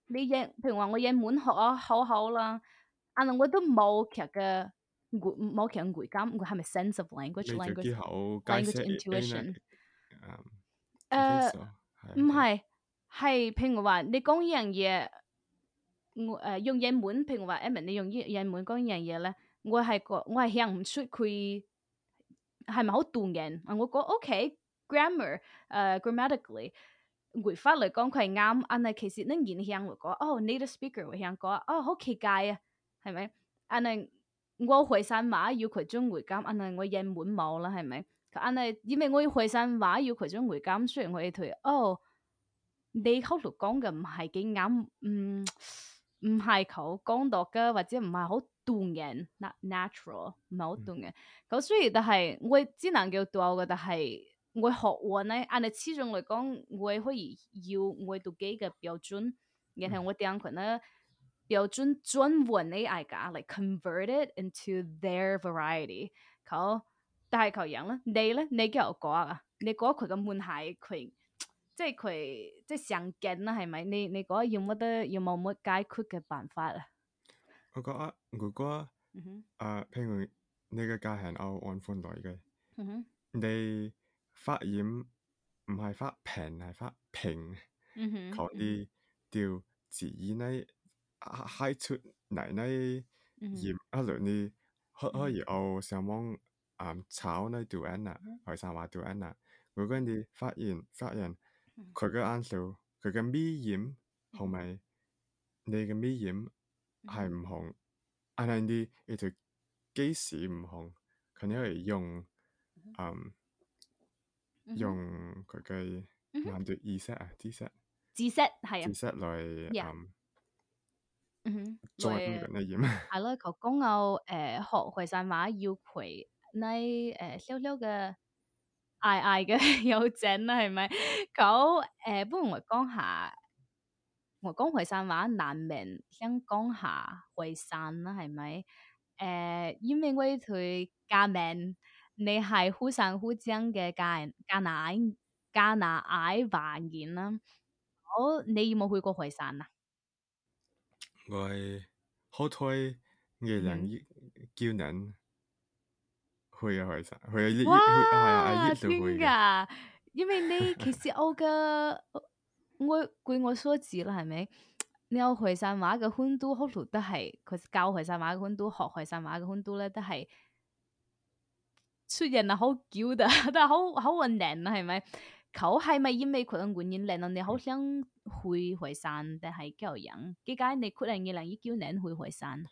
你英譬如話我英文學啊好好啦，但係我都冇劇嘅語冇劇嘅語感，佢係咪 sense of language 你就幾 language 好解 language 釋誒呢 intuition？ 誒嘅 case 誒咯，係唔 OK。 係係譬如話你講呢樣嘢，我誒用英文譬如話 Emma 你用英英文講呢樣嘢咧，我係個我係聽唔出佢係咪好斷人啊？我講 OK grammar 誒、grammatically。語法嚟講佢係啱，但係其實你現象嚟講，哦 native speaker 會向講，哦好奇怪啊，係咪？但係我會山話要佢種語感，但係我英文冇啦，係咪？但係因為我會山話要佢種語感，雖然我哋退，哦，你口度講嘅唔係幾啱，嗯，唔係好講到嘅，或者唔係好斷人，not natural，唔係好斷嘅。咁所以但係我只能夠到嘅，但係。我學完咧，但係始終嚟講，我可以要我自己嘅標準，然後我點佢咧標準轉換你嗌架嚟 convert it into their variety。佢但係佢樣咧，你咧你叫我講啊，你講佢嘅問題，佢即係佢即係常見啦，係咪？你你講有冇得有冇乜解決嘅辦法啊？ 我覺得如果嗯哼， 誒譬如你嘅家係有按寬來嘅， 嗯哼， 你發音唔係發平係發平， 嗯哼， 求你調字呢嗨出嚟呢嗯哼， 音，一輪你可可以嗯有上網誒炒呢調音啊， 哼， 海山話調音啊，如果你發現發現嗯佢嘅啱數，佢嘅咪音嗯哼， 同埋你嘅咪音嗯哼， 係唔同，但係你你條機時唔同，佢你可以用嗯。 嗯哼， 用佢嘅嗯哼， 難度意識啊，知識知識係啊知識來 ，yeah。 嗯嗯哼， 轉來嗰啲嘢， 係咯，佢講到誒學會山話要佢呢誒小小嘅矮矮嘅有整啦，係咪？咁誒，不如我講下，我講會山話難明，想講下會山啦，係咪？誒，因為我佢加名，你係忽山忽江嘅加加拿大加拿大華人啦。好，你有冇去過會山啊？ 我好推嘅人嗯。 益叫人去啊去晒，去啊益益去係啊係益哇， 到去嘅， 真噶！因為你其實我嘅我據我所知啦，係咪？你有會山話嘅寬度，好多都係佢教會山話嘅寬度，學會山話嘅寬度咧，都係出人啊好久的，都係好好穩定啦，係咪？佢係咪因為佢嘅原因令到你好想去會山，定係叫人？點解你決定要人要叫人去會山？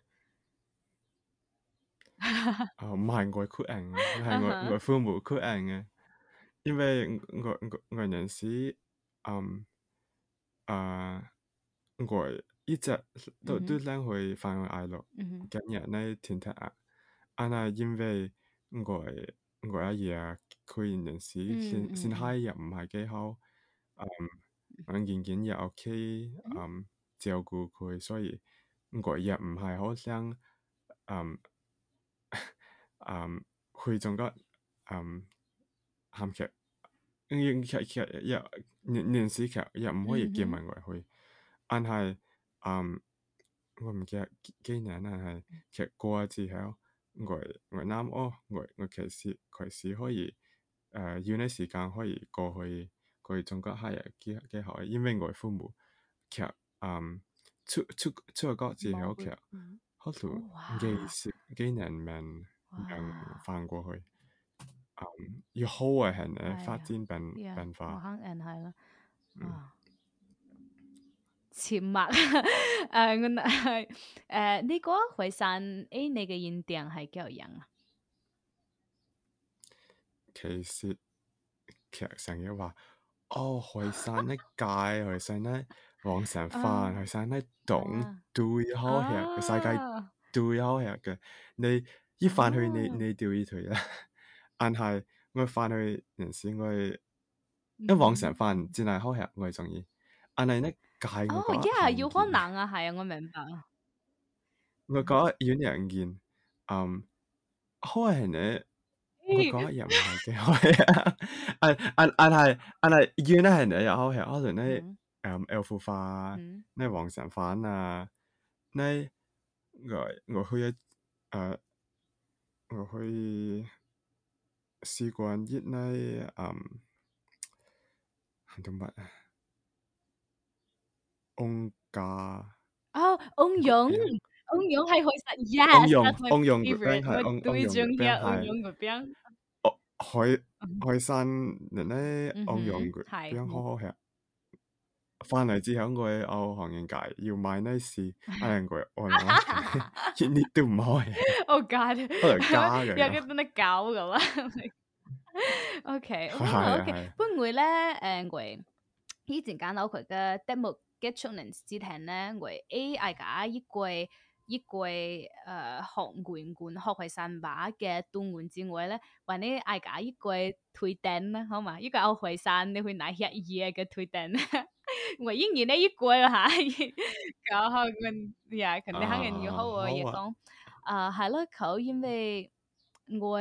啊唔係我決定嘅，係我嗯哼， 我父母決定嘅，因為我我我嗰陣時嗯啊我一直都都嗯哼， 想去翻去大陸， 嗯哼， 今日呢天氣啊。啊那因為我我阿爺佢陣時先先嗯嗯開又唔係幾好，嗯，我件件又 OK， 嗯嗯，照顧佢，所以我亦唔係好想，嗯，嗯，去中國，嗯，韓劇，英劇劇又電電視劇又唔可以叫埋嗯哼， 我去，但係，嗯，我唔記得幾年啦，係劇過之後。我我啱哦，我我其實其實可以誒、呃、要啲時間可以過去過去中國係幾幾好，因為我父母其實嗯出出出咗國之後，其冇去， 實嗯。 好似哦， 幾哇， 十幾年未未哇， 翻過去，嗯，要好嘅係咧發係啊， 展變呀， 變化， 我肯定係啦， 嗯， 啊，潛默，誒，我係誒，你覺得惠山誒，你嘅印象係幾多人啊？ 其實其實成日話。哦，海山呢界，海山呢往成飯， 啊， 海山呢凍啊， 對好吃嘅世界啊， 對好吃嘅。你一翻去你啊， 你釣一條啦，但係我翻去陣時我一往成嗯哼， 飯真係好吃，我係中意。但係呢界我哦覺得 ，yeah，有可係唔見， 能啊，係啊，我明白啊， 我覺得有兩件，嗯，好係呢。我覺得又唔係幾好吃，但但但係但係遠咧係你又好吃，可能咧嗯誒 L 富花， 嗯呢黃神飯啊，呢我我去一誒我去試過一呢嗯係做乜啊？翁家哦，翁嗰蓉， 邊， 翁蓉係海山翁 ，yes， 蓉 that's my 翁蓉嗰邊 favorite，我係翁翁最中意蓉嗰邊翁係。 蓉嗰邊。 哦，海嗯海山人咧， 嗯哼， 昂揚佢係冇邊好好食。翻嚟之後，我有行人界要買呢事，阿人佢我諗嘅，一啲都唔開嘅， ，Oh God， 可能加嘅有咁。 個真係搞咁啊。OK， 係嗯啊 OK， 係啊， 本來咧誒我以前揀到佢嘅節目結束人之前咧，我 A 嗌架一季一季誒學員管學係三把嘅動員之外咧，或者嗌架一季推單啦，好嘛？一個後會山你會拿一嘢嘅推單，我依然呢一季啦嚇，搞下我呀，肯定肯定要好啊好啊， 我亦講。啊，係咯，佢因為我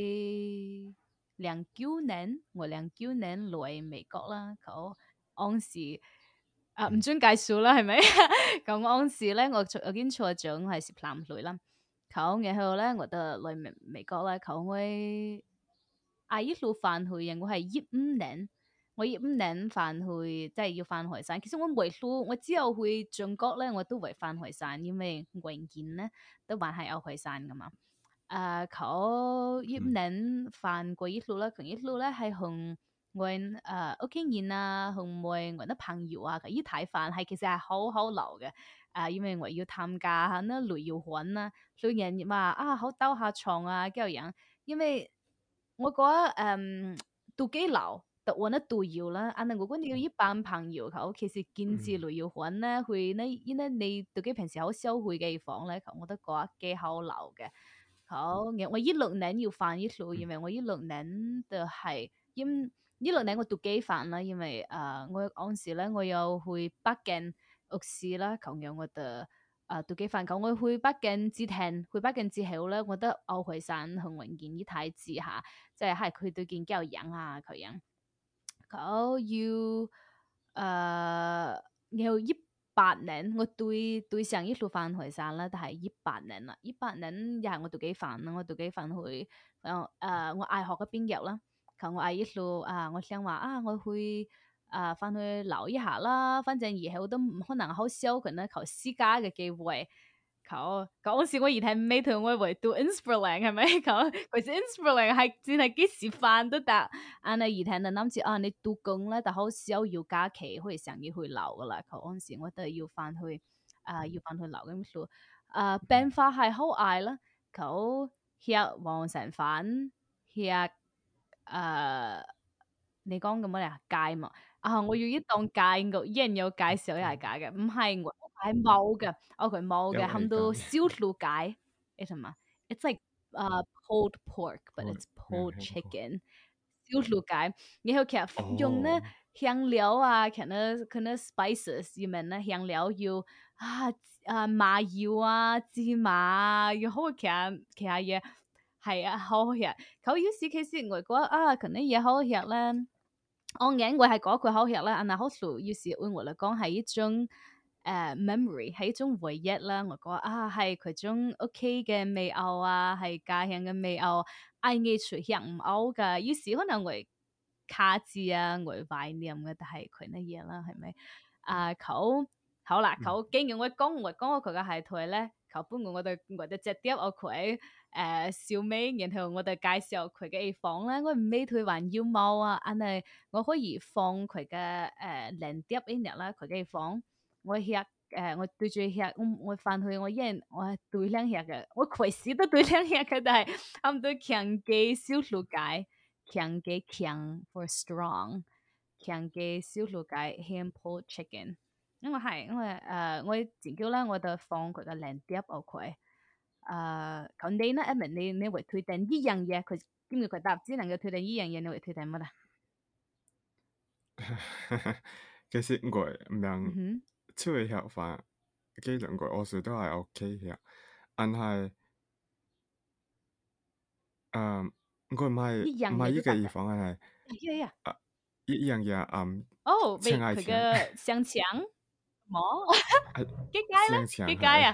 兩九年，我兩九年來美國啦，佢當時啊唔嗯准介紹啦，係咪？咁當時咧，我我已經錯獎係是男女啦，佢然後咧，我就來美美國啦，佢我啊一路翻去嘅，我係一五年。我一五年翻去，即係要翻海山。其實我每路我之後去中國咧，我都會翻海山，因為文件咧都還係有海山噶嘛。誒、佢一五嗯年翻過一路啦，佢一路咧係同我誒屋企人啊，同我我啲朋友啊，佢一睇飯係其實係好好流嘅。誒、因為我要參加下呢旅遊館啦，所以人話啊好兜下床啊，咁樣，因為我覺得誒都幾流。特揾得都要啦，啊！我覺得要一班朋友佢其實建設嗯旅遊館咧，去呢依呢你自己平時好少去嘅地方咧，我覺得覺得幾好流嘅。好，我我一六年要翻一路，因嗯為我一六年就係因一六年我讀機翻啦，因為誒、呃、我嗰陣時咧我有去北京學試啦，同樣我就誒讀機翻，咁我去北京之前，去北京之後咧，我覺得奧惠山同雲見呢睇之下，即係係佢對見較樣啊佢樣。佢要誒要一八年，我對對上一路翻台山啦，但係一八年啦，一八年又係我讀幾番啦，我讀幾番去誒誒、呃、我嗌學嗰邊入啦，求我嗌一路啊，我想話啊，我去啊翻去留一下啦，反正以後都唔可能好少佢咧求私家嘅機會。求嗰時我而睇尾同我為讀 Inspirling 係咪？求佢是 Inspirling 係真係幾時翻都得。啊，你而聽就諗住啊，你讀工咧，就好少要假期可以成日去留噶啦。求嗰陣時我都係要翻去啊，要翻去留咁數。啊，變化係好嗌啦，求吃黃神飯，吃誒，你講咁乜嘢芥末啊？我要一檔芥我依然有介紹一下芥嘅，唔係我係冇嘅，我佢冇嘅， 有含味㗎嘅， 到燒鹿芥，你知嘛？It's like 誒 pulled pork，but 我 it's 未 pulled 聽過。 chicken。燒鹿芥，然後其實用呢哦， 香料啊，可能可能 spices 入面呢香料要啊啊麻油啊、芝麻啊，要好其他其他嘢係啊好好食。佢有時其實我覺得啊，可能嘢好好食咧。我硬會係講佢好食啦，但係好數有時對我嚟講係一種誒、呃 memory，係一種回憶啦。我覺得啊，係佢種屋企嘅味道啊，係家鄉嘅味道，嗌嘅隨香唔嘔噶。有時可能會卡字啊，會懷念嘅，但係佢乜嘢啦，係咪？啊，佢好啦， 嗯佢既然我講我講佢嘅係台咧，佢本我我哋我哋直接我佢。誒小美，然後我哋介紹佢嘅地方咧，我唔尾退還要冇啊，但係我可以放佢嘅誒零碟一日啦，佢嘅地方我吃誒、呃，我對住吃，我我翻去我一人我係對兩吃嘅，我隨時都對兩吃嘅，但係差唔多強記小路街，強記強 for strong，強記小路街 ham pulled chicken，因為係因為誒、呃、我自己咧，我就放佢嘅零碟落佢。誒，咁你呢？一問你你會推薦呢樣嘢，佢因為佢答只能夠推薦呢樣嘢，你會推薦乜啊？ 其實我唔樣嗯哼， 超會食飯，幾兩個我時都係 OK 食，但係誒我唔係呢樣唔係依個地嘢都得嘅。 方係呀呀， 一樣嘢嗯， 哦，未青愛佢情嘅香腸，冇啊幾解咧？ 香腸幾解啊？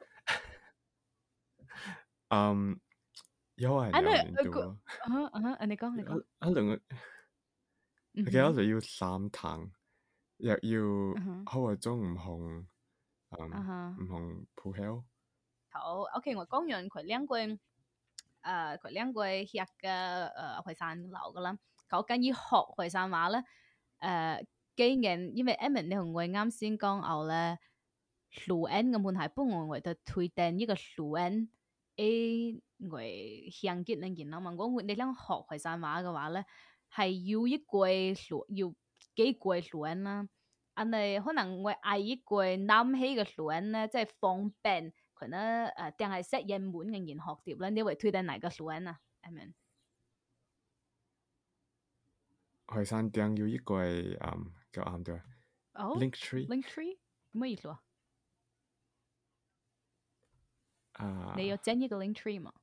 嗯，有啊啊，你有年誒個， 度啊， 嗯哼嗯，你講你講， 可能我嗯記得哼， 就要三堂，又要嗯哼， 好個種唔同嗯嗯哼。 唔同鋪頭， 好，OK，我講完佢兩個，誒佢兩個學嘅誒惠山樓噶啦，講緊要學惠山話咧，誒既然因為 Emma 你同我啱先講後咧，錄音嘅問題，不過我哋推薦呢個錄音，誒我向結能見啦嘛，我你諗學惠山話嘅話咧，係要一個錄要幾個錄音啦。啊，你可能會嗌一個南起嘅錄音咧，即係方便佢呢誒，定係識英文嘅人學碟咧，你會推薦哪個錄音啊？係咪？ 惠山頂要一個嗯叫啱咗哦 link tree ，link tree 咩意思啊？ 啊， 你有整一個 link tree 嘛？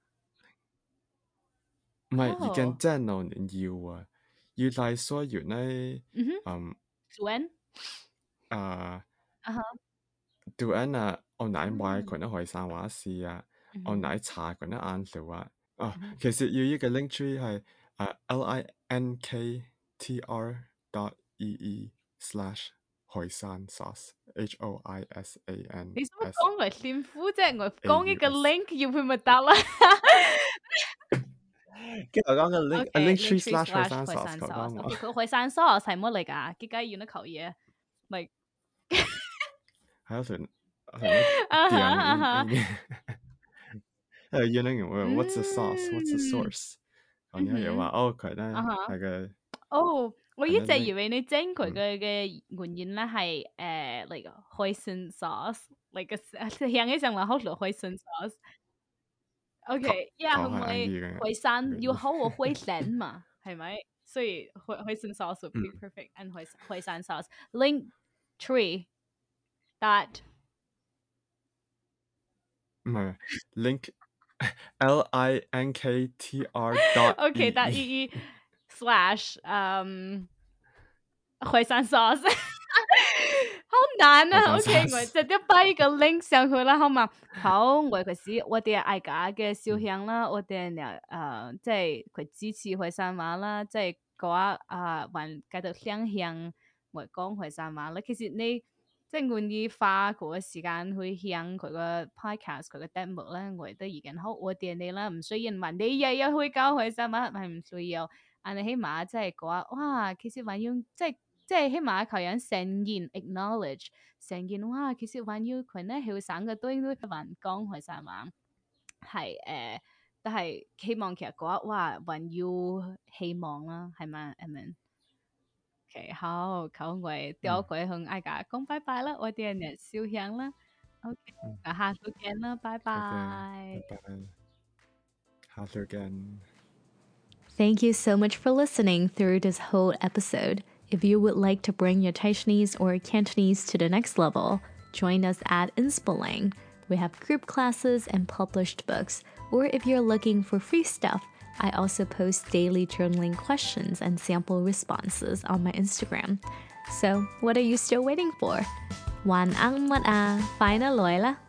唔係已經哦， 真係要啊，要帶所有呢嗯哼， 嗯錄音啊。 啊哈， 讀緊啊，我奶買嗯佢啲惠山話事啊，我嗯哼奶查佢啲晏數啊，啊， 嗯哼其實要依個 link tree 係啊 L I N K T R dot E E slash 海山 sauce H O I S A N 你使乜 S 講嚟辛苦啫？我 A 講一 U 個 S。 link 要佢咪得啦跟住我講個 link 啊 link ？OK，link tree tree slash 海 slash 山惠 sauce 山佢講 sauce。 我 OK，佢惠山 sauce 係乜嚟㗎？幾解要呢口嘢？咪係一條一條咩啊哈釘啊哈， 應應誒要呢個 what's the sauce what's the 嗯 source？然後又嗯哼。 話哦佢咧啊哈， 係個哦，我係咧一直以 link 為你整佢嗯嘅嘅原因咧係誒，like hoisin sauce，like 響起上嚟好似 hoisin sauce。 靠 OK，yeah， 靠係安因為逸嘅海山原因。 要好個海鮮嘛，係咪？所以 hoi hoisin sauce would 嗯 be perfect and 海海山 sauce。Link tree that 唔係 link L I N K T R dot E OK that E E E slash 嗯海山 sauce。好難啊海山 ！OK，我 sauce 直接擺個 link 上去啦，好嘛？好，我其實我哋嗌家嘅小香啦，我哋誒誒，即係佢支持惠山話啦，即係講啊，還繼續想向我講惠山話啦。其實你即係願意花嗰個時間去向佢個 podcast 佢個節目咧，我都已經好我哋你啦，唔需要話你日日去教惠山話，係唔需要。啊，你起碼即係講哇，其實還要即係。即係起碼求人承認 acknowledge 承認哇，其實還要佢咧後生嘅都應該還講佢曬嘛，係誒、呃，但係希望其實講哇，還要希望啦，係咪？係咪？OK，好，求我掉佢向大家講拜拜啦，我哋人燒香啦，OK， 嗯那下次見啦，拜好嘅， 拜。 拜拜，下次見。 Thank you so much for listening through this whole episode. If you would like to bring your Taishanese or Cantonese to the next level, join us at Inspaling. We have group classes and published books. Or if you're looking for free stuff, I also post daily journaling questions and sample responses on my Instagram. So, what are you still waiting for? 晚安，晚安，快樂來啦！